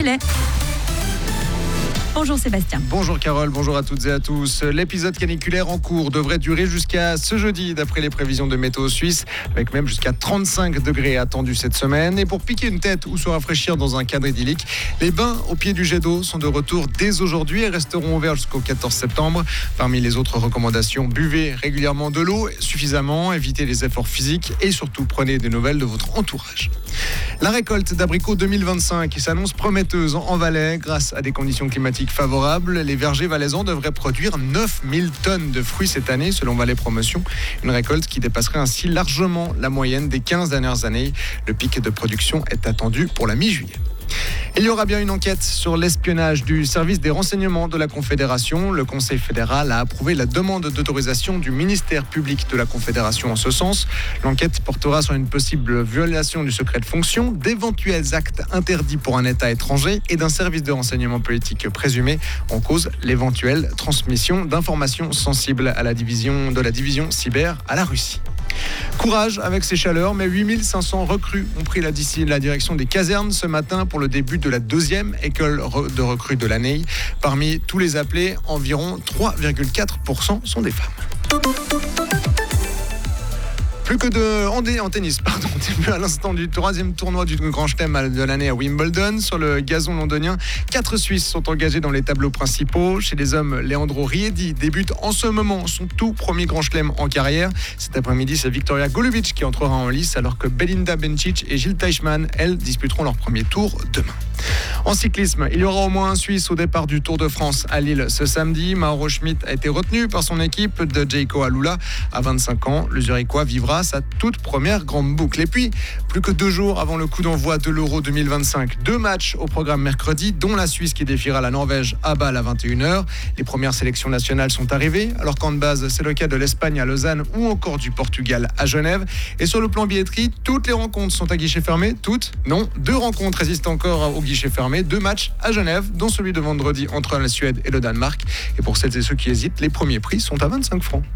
Bonjour Sébastien. Bonjour Carole, bonjour à toutes et à tous. L'épisode caniculaire en cours devrait durer jusqu'à ce jeudi d'après les prévisions de Météo Suisse, avec même jusqu'à 35 degrés attendus cette semaine. Et pour piquer une tête ou se rafraîchir dans un cadre idyllique, les bains au pied du jet d'eau sont de retour dès aujourd'hui et resteront ouverts jusqu'au 14 septembre. Parmi les autres recommandations, buvez régulièrement de l'eau suffisamment, évitez les efforts physiques et surtout prenez des nouvelles de votre entourage. La récolte d'abricots 2025 s'annonce prometteuse en Valais grâce à des conditions climatiques favorables. Les vergers valaisans devraient produire 9000 tonnes de fruits cette année selon Valais Promotion. Une récolte qui dépasserait ainsi largement la moyenne des 15 dernières années. Le pic de production est attendu pour la mi-juillet. Il y aura bien une enquête sur l'espionnage du service des renseignements de la Confédération. Le Conseil fédéral a approuvé la demande d'autorisation du ministère public de la Confédération en ce sens. L'enquête portera sur une possible violation du secret de fonction, d'éventuels actes interdits pour un État étranger et d'un service de renseignement politique présumé. En cause, l'éventuelle transmission d'informations sensibles à la division cyber à la Russie. Courage avec ces chaleurs, mais 8500 recrues ont pris la direction des casernes ce matin pour le début de la deuxième école de recrues de l'année. Parmi tous les appelés, environ 3,4% sont des femmes. Plus que en tennis, début à l'instant du troisième tournoi du Grand Chelem de l'année à Wimbledon. Sur le gazon londonien, 4 Suisses sont engagés dans les tableaux principaux. Chez les hommes, Leandro Riedi débute en ce moment son tout premier Grand Chelem en carrière. Cet après-midi, c'est Victoria Golubic qui entrera en lice, alors que Belinda Bencic et Jil Teichmann, elles, disputeront leur premier tour demain. En cyclisme, il y aura au moins un Suisse au départ du Tour de France à Lille ce samedi. Mauro Schmid a été retenu par son équipe de Jayco Alula. À 25 ans, le Zurichois vivra sa toute première grande boucle. Et puis, plus que 2 jours avant le coup d'envoi de l'Euro 2025, 2 matchs au programme mercredi, dont la Suisse qui défiera la Norvège à Bâle à 21h. Les premières sélections nationales sont arrivées, alors qu'en base, c'est le cas de l'Espagne à Lausanne ou encore du Portugal à Genève. Et sur le plan billetterie, toutes les rencontres sont à guichet fermé. Toutes? Non, 2 rencontres résistent encore au guichet fermé. 2 matchs à Genève, dont celui de vendredi entre la Suède et le Danemark. Et pour celles et ceux qui hésitent, les premiers prix sont à 25 francs.